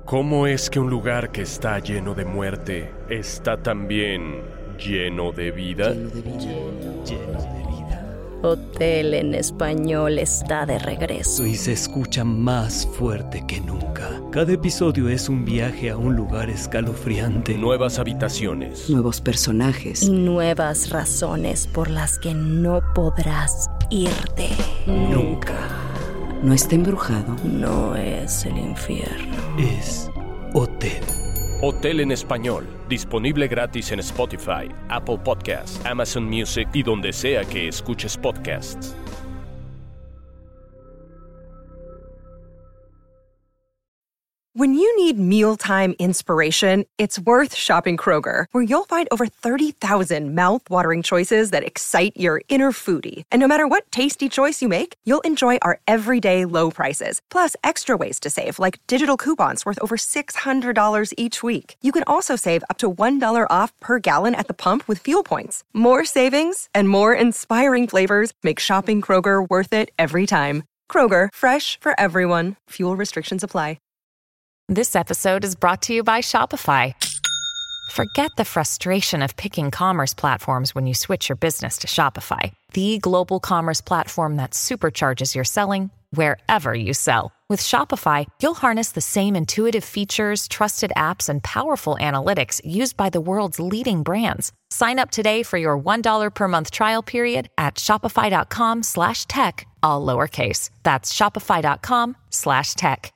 ¿Cómo es que un lugar que está lleno de muerte está también lleno de vida? Lleno de vida. Hotel en Español está de regreso. Y se escucha más fuerte que nunca. Cada episodio es un viaje a un lugar escalofriante. Nuevas habitaciones. Nuevos personajes. Y nuevas razones por las que no podrás irte. Nunca. No está embrujado. No es el infierno. Es Hotel. Hotel en Español. Disponible gratis en Spotify, Apple Podcasts, Amazon Music y donde sea que escuches podcasts. When you need mealtime inspiration, it's worth shopping Kroger, where you'll find over 30,000 mouth-watering choices that excite your inner foodie. And no matter what tasty choice you make, you'll enjoy our everyday low prices, plus extra ways to save, like digital coupons worth over $600 each week. You can also save up to $1 off per gallon at the pump with fuel points. More savings and more inspiring flavors make shopping Kroger worth it every time. Kroger, fresh for everyone. Fuel restrictions apply. This episode is brought to you by Shopify. Forget the frustration of picking commerce platforms when you switch your business to Shopify, the global commerce platform that supercharges your selling wherever you sell. With Shopify, you'll harness the same intuitive features, trusted apps, and powerful analytics used by the world's leading brands. Sign up today for your $1 per month trial period at shopify.com/tech, all lowercase. That's shopify.com/tech.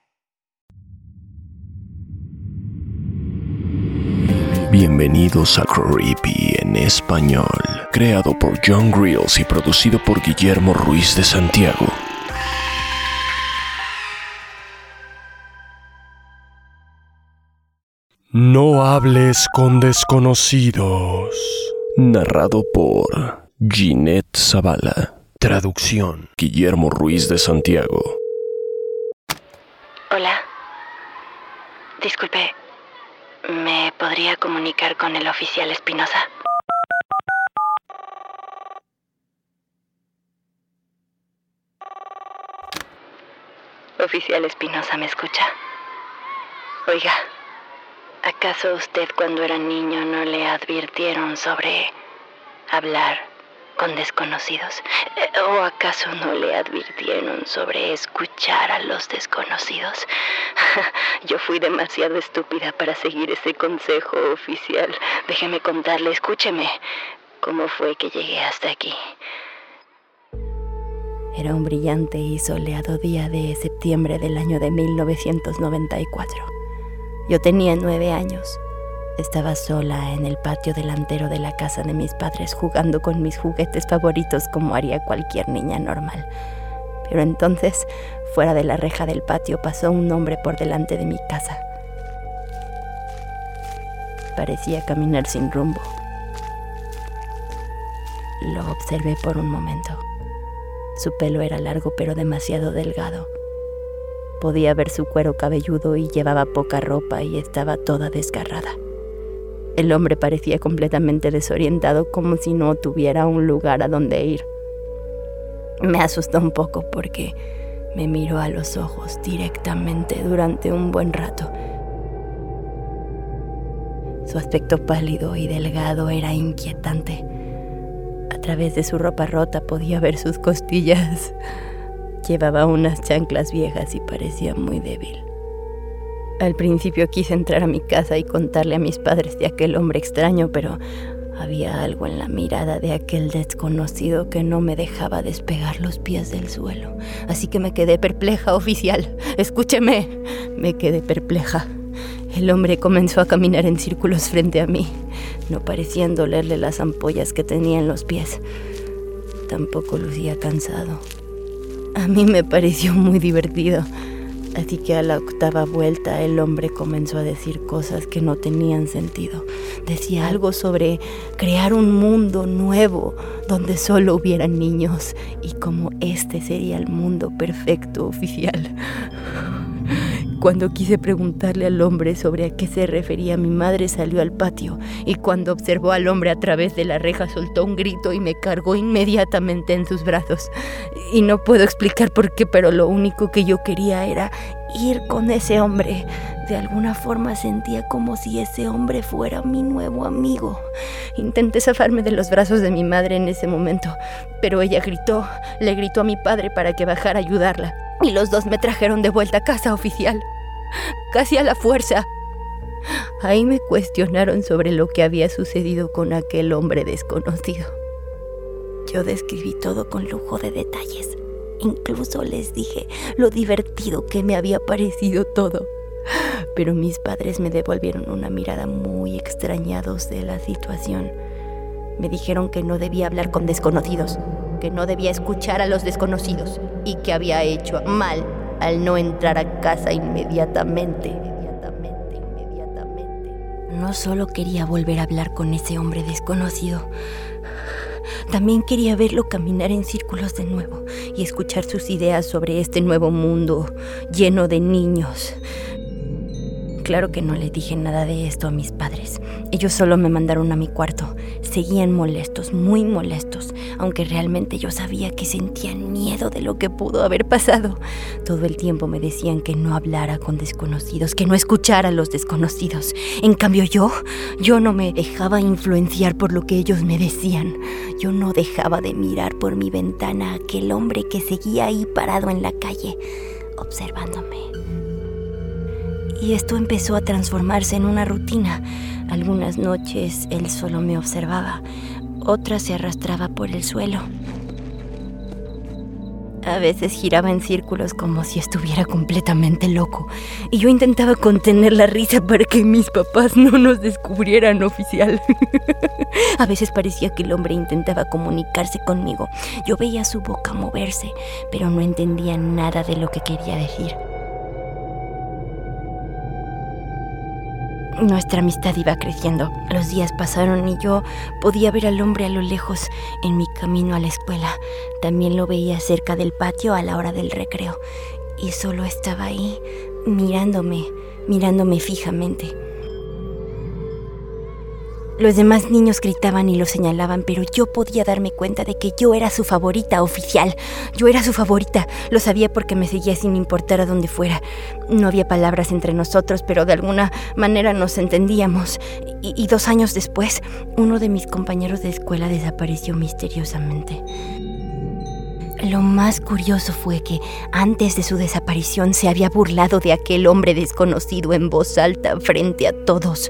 Bienvenidos a Creepy en Español, creado por John Grills y producido por Guillermo Ruiz de Santiago. No hables con desconocidos. Narrado por Ginette Zavala. Traducción: Guillermo Ruiz de Santiago. Hola. Disculpe, ¿me podría comunicar con el oficial Espinosa? Oficial Espinosa, ¿me escucha? Oiga, ¿acaso usted cuando era niño no le advirtieron sobre hablar con desconocidos? ¿O acaso no le advirtieron sobre escuchar a los desconocidos? Yo fui demasiado estúpida para seguir ese consejo, oficial. Déjeme contarle, escúcheme, cómo fue que llegué hasta aquí. Era un brillante y soleado día de septiembre del año de 1994. Yo tenía 9 años. Estaba sola en el patio delantero de la casa de mis padres jugando con mis juguetes favoritos como haría cualquier niña normal. Pero entonces, fuera de la reja del patio, pasó un hombre por delante de mi casa. Parecía caminar sin rumbo. Lo observé por un momento. Su pelo era largo pero demasiado delgado. Podía ver su cuero cabelludo y llevaba poca ropa y estaba toda desgarrada. El hombre parecía completamente desorientado, como si no tuviera un lugar a donde ir. Me asustó un poco porque me miró a los ojos directamente durante un buen rato. Su aspecto pálido y delgado era inquietante. A través de su ropa rota podía ver sus costillas. Llevaba unas chanclas viejas y parecía muy débil. Al principio quise entrar a mi casa y contarle a mis padres de aquel hombre extraño, pero había algo en la mirada de aquel desconocido que no me dejaba despegar los pies del suelo. Así que me quedé perpleja, oficial. Escúcheme. Me quedé perpleja. El hombre comenzó a caminar en círculos frente a mí. No parecían dolerle las ampollas que tenía en los pies. Tampoco lucía cansado. A mí me pareció muy divertido. Así que a la 8ª vuelta el hombre comenzó a decir cosas que no tenían sentido. Decía algo sobre crear un mundo nuevo donde solo hubieran niños y como este sería el mundo perfecto, oficial. Cuando quise preguntarle al hombre sobre a qué se refería, mi madre salió al patio y cuando observó al hombre a través de la reja soltó un grito y me cargó inmediatamente en sus brazos. Y no puedo explicar por qué, pero lo único que yo quería era ir con ese hombre. De alguna forma sentía como si ese hombre fuera mi nuevo amigo. Intenté zafarme de los brazos de mi madre en ese momento, pero ella le gritó a mi padre para que bajara a ayudarla. Y los dos me trajeron de vuelta a casa, oficial. Casi a la fuerza. Ahí me cuestionaron sobre lo que había sucedido con aquel hombre desconocido. Yo describí todo con lujo de detalles. Incluso les dije lo divertido que me había parecido todo. Pero mis padres me devolvieron una mirada muy extrañados de la situación. Me dijeron que no debía hablar con desconocidos, que no debía escuchar a los desconocidos y que había hecho mal al no entrar a casa inmediatamente. No solo quería volver a hablar con ese hombre desconocido, también quería verlo caminar en círculos de nuevo y escuchar sus ideas sobre este nuevo mundo lleno de niños. Claro que no les dije nada de esto a mis padres. Ellos solo me mandaron a mi cuarto. Seguían molestos, muy molestos, aunque realmente yo sabía que sentían miedo de lo que pudo haber pasado. Todo el tiempo me decían que no hablara con desconocidos, que no escuchara a los desconocidos. En cambio yo no me dejaba influenciar por lo que ellos me decían. Yo no dejaba de mirar por mi ventana a aquel hombre que seguía ahí parado en la calle, observándome. Y esto empezó a transformarse en una rutina. Algunas noches él solo me observaba, otras se arrastraba por el suelo. A veces giraba en círculos como si estuviera completamente loco, y yo intentaba contener la risa para que mis papás no nos descubrieran, oficial. A veces parecía que el hombre intentaba comunicarse conmigo. Yo veía su boca moverse, pero no entendía nada de lo que quería decir. Nuestra amistad iba creciendo. Los días pasaron y yo podía ver al hombre a lo lejos en mi camino a la escuela. También lo veía cerca del patio a la hora del recreo. Y solo estaba ahí, mirándome fijamente. Los demás niños gritaban y lo señalaban, pero yo podía darme cuenta de que yo era su favorita, oficial. Yo era su favorita. Lo sabía porque me seguía sin importar a dónde fuera. No había palabras entre nosotros, pero de alguna manera nos entendíamos. Y 2 años después, uno de mis compañeros de escuela desapareció misteriosamente. Lo más curioso fue que antes de su desaparición se había burlado de aquel hombre desconocido en voz alta frente a todos.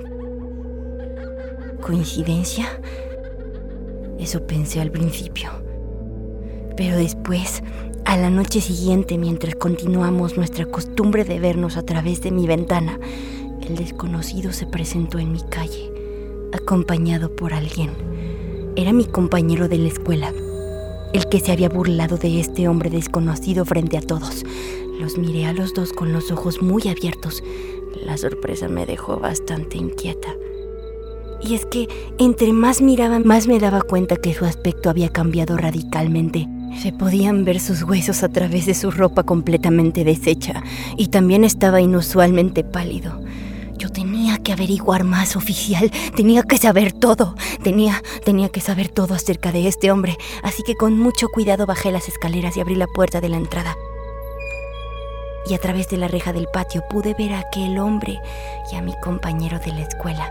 ¿Coincidencia? Eso pensé al principio. Pero después, a la noche siguiente, mientras continuamos nuestra costumbre de vernos a través de mi ventana, el desconocido se presentó en mi calle, acompañado por alguien. Era mi compañero de la escuela, el que se había burlado de este hombre desconocido frente a todos. Los miré a los dos con los ojos muy abiertos. La sorpresa me dejó bastante inquieta. Y es que entre más miraba, más me daba cuenta que su aspecto había cambiado radicalmente. Se podían ver sus huesos a través de su ropa completamente deshecha, y también estaba inusualmente pálido. Yo tenía que averiguar más, oficial. Tenía que saber todo. Tenía que saber todo acerca de este hombre. Así que con mucho cuidado bajé las escaleras y abrí la puerta de la entrada. Y a través de la reja del patio pude ver a aquel hombre y a mi compañero de la escuela.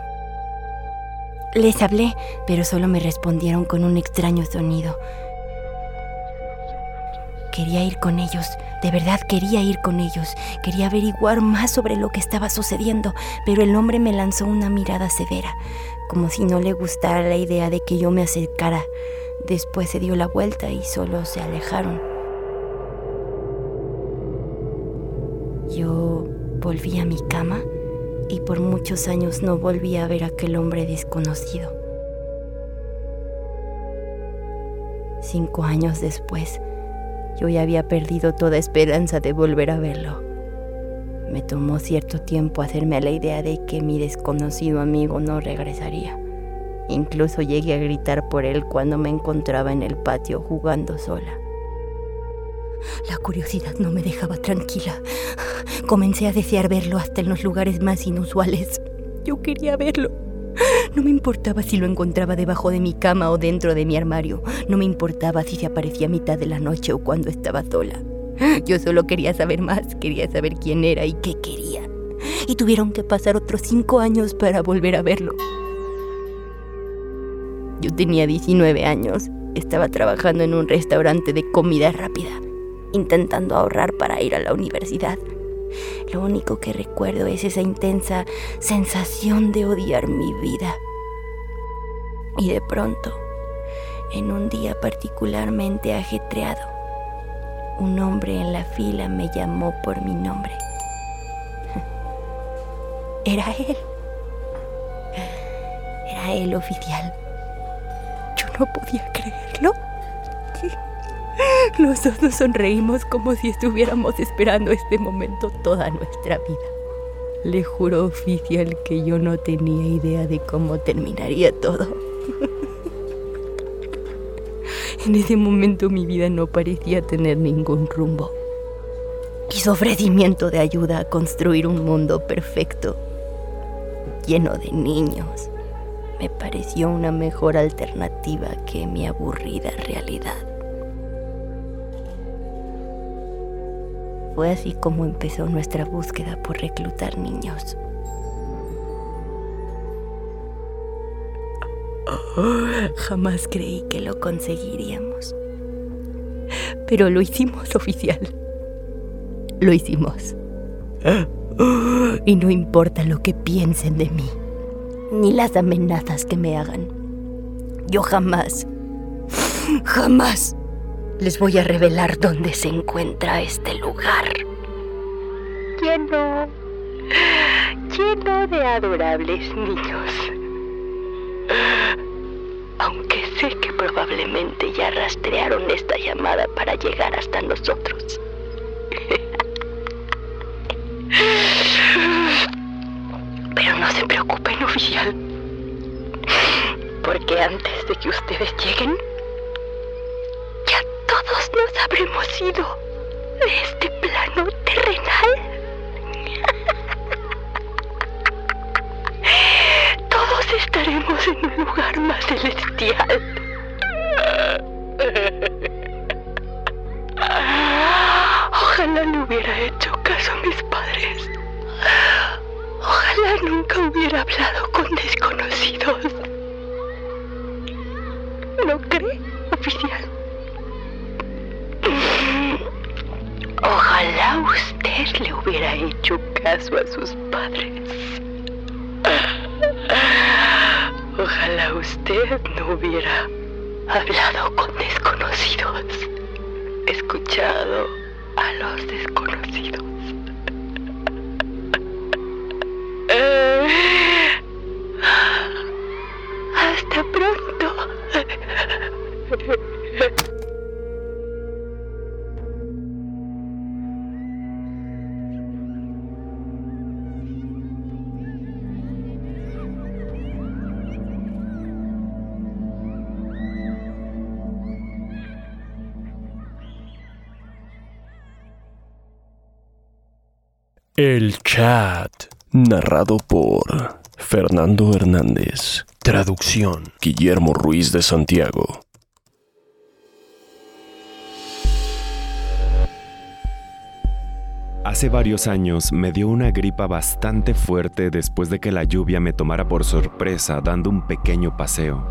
Les hablé, pero solo me respondieron con un extraño sonido. Quería ir con ellos, de verdad quería ir con ellos. Quería averiguar más sobre lo que estaba sucediendo, pero el hombre me lanzó una mirada severa, como si no le gustara la idea de que yo me acercara. Después se dio la vuelta y solo se alejaron. Yo volví a mi cama y por muchos años no volví a ver a aquel hombre desconocido. 5 años después, yo ya había perdido toda esperanza de volver a verlo. Me tomó cierto tiempo hacerme a la idea de que mi desconocido amigo no regresaría. Incluso llegué a gritar por él cuando me encontraba en el patio jugando sola. La curiosidad no me dejaba tranquila. Comencé a desear verlo hasta en los lugares más inusuales. Yo quería verlo. No me importaba si lo encontraba debajo de mi cama o dentro de mi armario. No me importaba si se aparecía a mitad de la noche o cuando estaba sola. Yo solo quería saber más, quería saber quién era y qué quería. Y tuvieron que pasar otros 5 años para volver a verlo. Yo tenía 19 años, estaba trabajando en un restaurante de comida rápida, intentando ahorrar para ir a la universidad. Lo único que recuerdo es esa intensa sensación de odiar mi vida. Y de pronto, en un día particularmente ajetreado, un hombre en la fila me llamó por mi nombre. Era él. Era él, oficial. Yo no podía creerlo. Los dos nos sonreímos como si estuviéramos esperando este momento toda nuestra vida. Le juro, oficial, que yo no tenía idea de cómo terminaría todo. En ese momento mi vida no parecía tener ningún rumbo. Y su ofrecimiento de ayuda a construir un mundo perfecto, lleno de niños, me pareció una mejor alternativa que mi aburrida realidad. Fue así como empezó nuestra búsqueda por reclutar niños. Jamás creí que lo conseguiríamos. Pero lo hicimos, oficial. Lo hicimos. Y no importa lo que piensen de mí, ni las amenazas que me hagan. Yo jamás les voy a revelar dónde se encuentra este lugar. Lleno de adorables niños. Aunque sé que probablemente ya rastrearon esta llamada para llegar hasta nosotros. Pero no se preocupen, oficial, porque antes de que ustedes lleguen, ya todos nos habremos ido de este plano terrenal. Todos estaremos en un lugar más celestial. Ojalá le hubiera hecho caso a mis padres. Ojalá nunca hubiera hablado con desconocidos. ¿No cree, oficial? Ojalá usted le hubiera hecho caso a sus padres. Ojalá usted no hubiera hablado con desconocidos, escuchado a los desconocidos. Hasta pronto. El Chat, narrado por Fernando Hernández. Traducción, Guillermo Ruiz de Santiago. Hace varios años me dio una gripa bastante fuerte después de que la lluvia me tomara por sorpresa dando un pequeño paseo.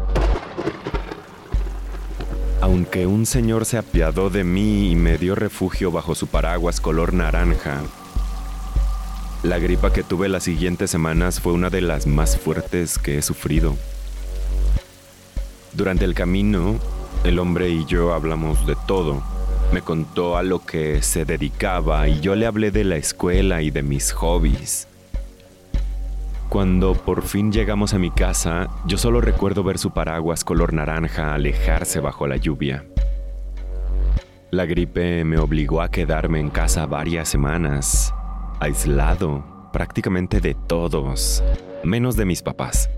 Aunque un señor se apiadó de mí y me dio refugio bajo su paraguas color naranja, la gripa que tuve las siguientes semanas fue una de las más fuertes que he sufrido. Durante el camino, el hombre y yo hablamos de todo. Me contó a lo que se dedicaba y yo le hablé de la escuela y de mis hobbies. Cuando por fin llegamos a mi casa, yo solo recuerdo ver su paraguas color naranja alejarse bajo la lluvia. La gripe me obligó a quedarme en casa varias semanas, aislado prácticamente de todos, menos de mis papás.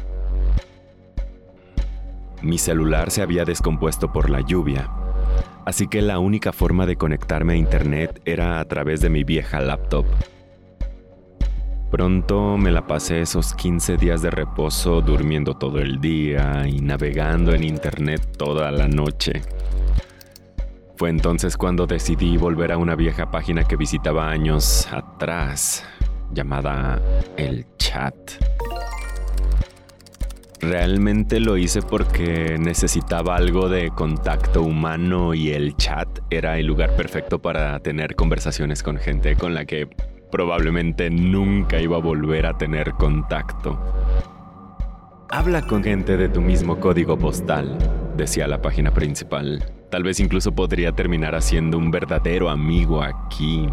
Mi celular se había descompuesto por la lluvia, así que la única forma de conectarme a internet era a través de mi vieja laptop. Pronto me la pasé esos 15 días de reposo durmiendo todo el día y navegando en internet toda la noche. Fue entonces cuando decidí volver a una vieja página que visitaba años atrás, llamada El Chat. Realmente lo hice porque necesitaba algo de contacto humano y el chat era el lugar perfecto para tener conversaciones con gente con la que probablemente nunca iba a volver a tener contacto. Habla con gente de tu mismo código postal, decía la página principal. Tal vez incluso podría terminar haciendo un verdadero amigo aquí.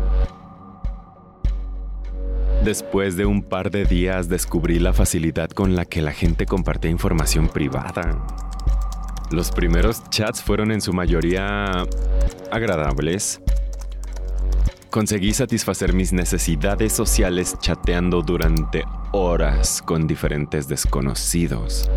Después de un par de días descubrí la facilidad con la que la gente compartía información privada. Los primeros chats fueron en su mayoría agradables. Conseguí satisfacer mis necesidades sociales chateando durante horas con diferentes desconocidos.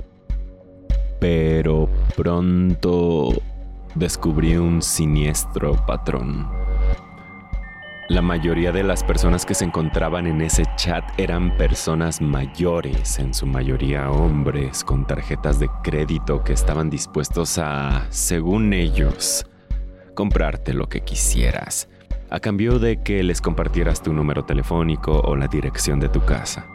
Pero pronto descubrí un siniestro patrón. La mayoría de las personas que se encontraban en ese chat eran personas mayores, en su mayoría hombres, con tarjetas de crédito que estaban dispuestos a, según ellos, comprarte lo que quisieras, a cambio de que les compartieras tu número telefónico o la dirección de tu casa.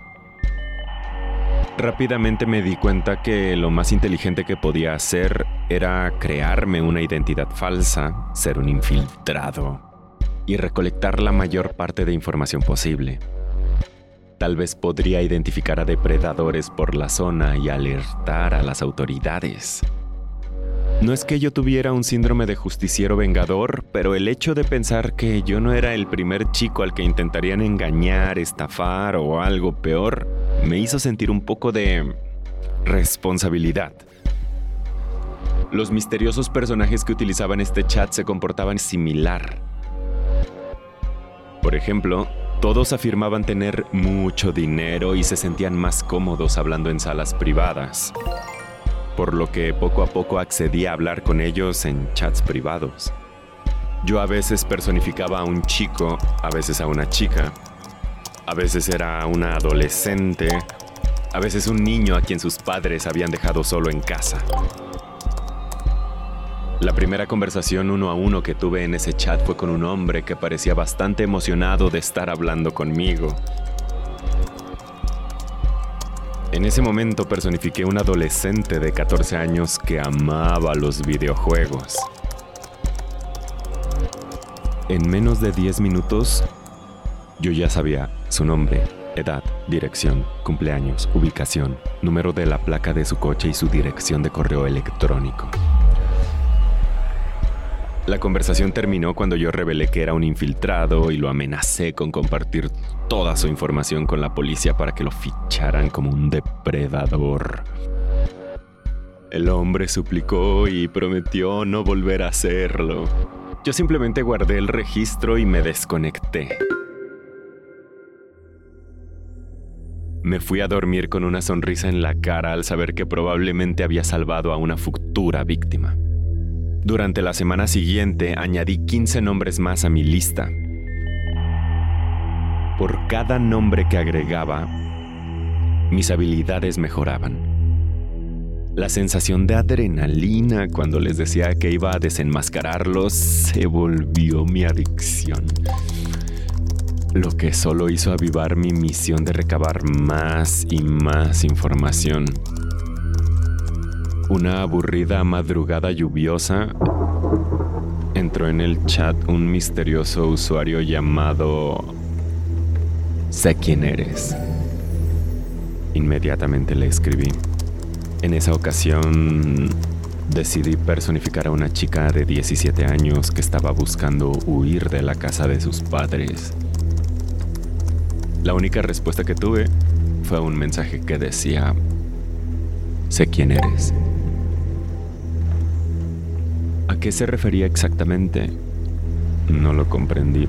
Rápidamente me di cuenta que lo más inteligente que podía hacer era crearme una identidad falsa, ser un infiltrado y recolectar la mayor parte de información posible. Tal vez podría identificar a depredadores por la zona y alertar a las autoridades. No es que yo tuviera un síndrome de justiciero vengador, pero el hecho de pensar que yo no era el primer chico al que intentarían engañar, estafar o algo peor, me hizo sentir un poco de responsabilidad. Los misteriosos personajes que utilizaban este chat se comportaban similar. Por ejemplo, todos afirmaban tener mucho dinero y se sentían más cómodos hablando en salas privadas, por lo que poco a poco accedí a hablar con ellos en chats privados. Yo a veces personificaba a un chico, a veces a una chica, a veces era una adolescente, a veces un niño a quien sus padres habían dejado solo en casa. La primera conversación 1 a 1 que tuve en ese chat fue con un hombre que parecía bastante emocionado de estar hablando conmigo. En ese momento personifiqué a un adolescente de 14 años que amaba los videojuegos. En menos de 10 minutos, yo ya sabía su nombre, edad, dirección, cumpleaños, ubicación, número de la placa de su coche y su dirección de correo electrónico. La conversación terminó cuando yo revelé que era un infiltrado y lo amenacé con compartir toda su información con la policía para que lo ficharan como un depredador. El hombre suplicó y prometió no volver a hacerlo. Yo simplemente guardé el registro y me desconecté. Me fui a dormir con una sonrisa en la cara al saber que probablemente había salvado a una futura víctima. Durante la semana siguiente añadí 15 nombres más a mi lista. Por cada nombre que agregaba, mis habilidades mejoraban. La sensación de adrenalina cuando les decía que iba a desenmascararlos se volvió mi adicción, lo que solo hizo avivar mi misión de recabar más y más información. Una aburrida madrugada lluviosa, entró en el chat un misterioso usuario llamado Sé quién eres. Inmediatamente le escribí. En esa ocasión decidí personificar a una chica de 17 años que estaba buscando huir de la casa de sus padres. La única respuesta que tuve fue un mensaje que decía: sé quién eres. ¿A qué se refería exactamente? No lo comprendí.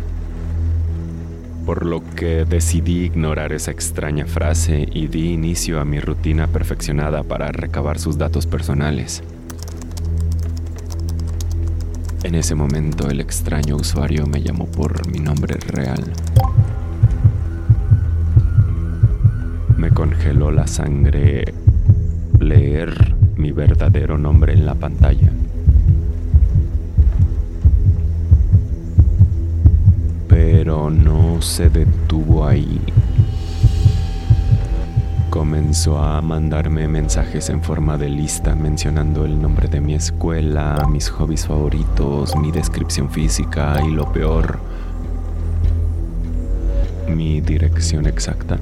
Por lo que decidí ignorar esa extraña frase y di inicio a mi rutina perfeccionada para recabar sus datos personales. En ese momento, el extraño usuario me llamó por mi nombre real. Me congeló la sangre leer mi verdadero nombre en la pantalla. Pero no se detuvo ahí. Comenzó a mandarme mensajes en forma de lista mencionando el nombre de mi escuela, mis hobbies favoritos, mi descripción física y lo peor, mi dirección exacta.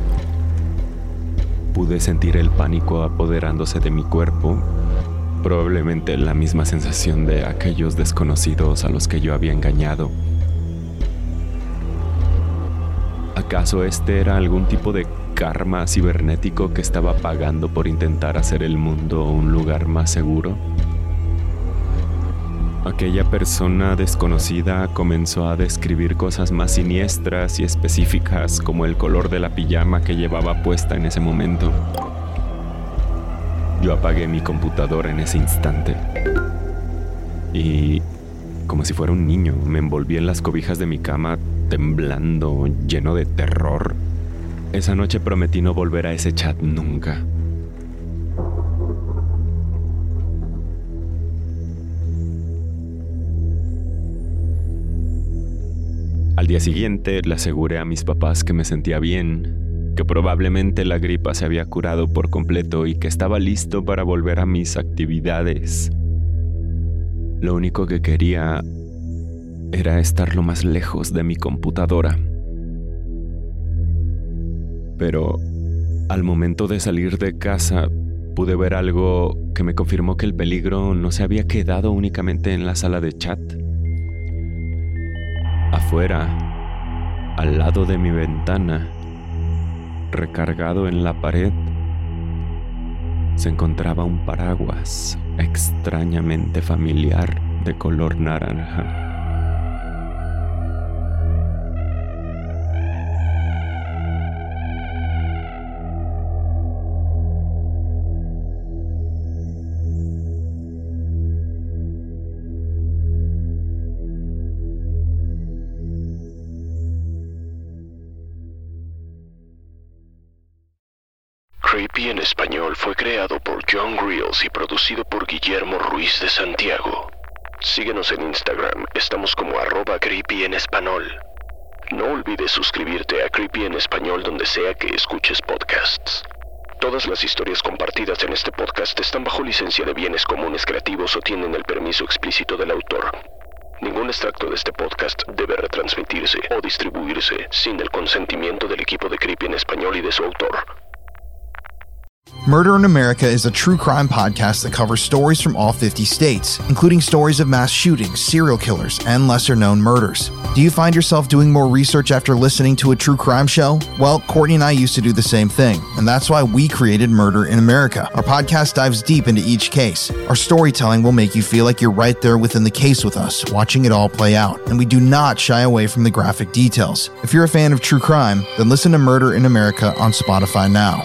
Pude sentir el pánico apoderándose de mi cuerpo, probablemente la misma sensación de aquellos desconocidos a los que yo había engañado. ¿Acaso este era algún tipo de karma cibernético que estaba pagando por intentar hacer el mundo un lugar más seguro? Aquella persona desconocida comenzó a describir cosas más siniestras y específicas, como el color de la pijama que llevaba puesta en ese momento. Yo apagué mi computadora en ese instante y, como si fuera un niño, me envolví en las cobijas de mi cama, temblando, lleno de terror. Esa noche prometí no volver a ese chat nunca. Al día siguiente le aseguré a mis papás que me sentía bien, que probablemente la gripa se había curado por completo y que estaba listo para volver a mis actividades. Lo único que quería era estar lo más lejos de mi computadora. Pero al momento de salir de casa, pude ver algo que me confirmó que el peligro no se había quedado únicamente en la sala de chat. Afuera, al lado de mi ventana, recargado en la pared, se encontraba un paraguas extrañamente familiar de color naranja. Creepy en español fue creado por John Grills y producido por Guillermo Ruiz de Santiago. Síguenos en Instagram, estamos como @creepy en español. No olvides suscribirte a Creepy en español donde sea que escuches podcasts. Todas las historias compartidas en este podcast están bajo licencia de bienes comunes creativos o tienen el permiso explícito del autor. Ningún extracto de este podcast debe retransmitirse o distribuirse sin el consentimiento del equipo de Creepy en español y de su autor. Murder in America is a true crime podcast that covers stories from all 50 states, including stories of mass shootings, serial killers, and lesser-known murders. Do you find yourself doing more research after listening to a true crime show? Well, Courtney and I used to do the same thing, and that's why we created Murder in America. Our podcast dives deep into each case. Our storytelling will make you feel like you're right there within the case with us, watching it all play out, and we do not shy away from the graphic details. If you're a fan of true crime, then listen to Murder in America on Spotify now.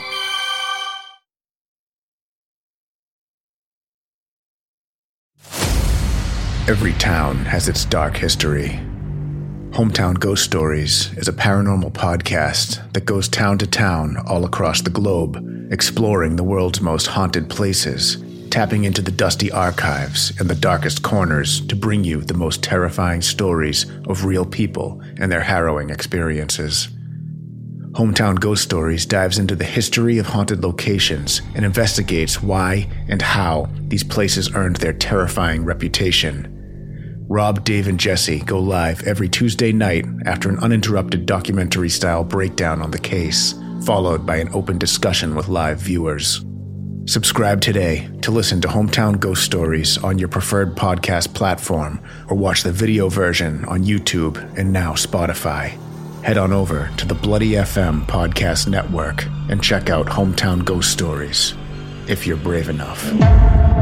Every town has its dark history. Hometown Ghost Stories is a paranormal podcast that goes town to town all across the globe, exploring the world's most haunted places, tapping into the dusty archives and the darkest corners to bring you the most terrifying stories of real people and their harrowing experiences. Hometown Ghost Stories dives into the history of haunted locations and investigates why and how these places earned their terrifying reputation. Rob, Dave, and Jesse go live every Tuesday night after an uninterrupted documentary-style breakdown on the case, followed by an open discussion with live viewers. Subscribe today to listen to Hometown Ghost Stories on your preferred podcast platform or watch the video version on YouTube and now Spotify. Head on over to the Bloody FM podcast network and check out Hometown Ghost Stories, if you're brave enough.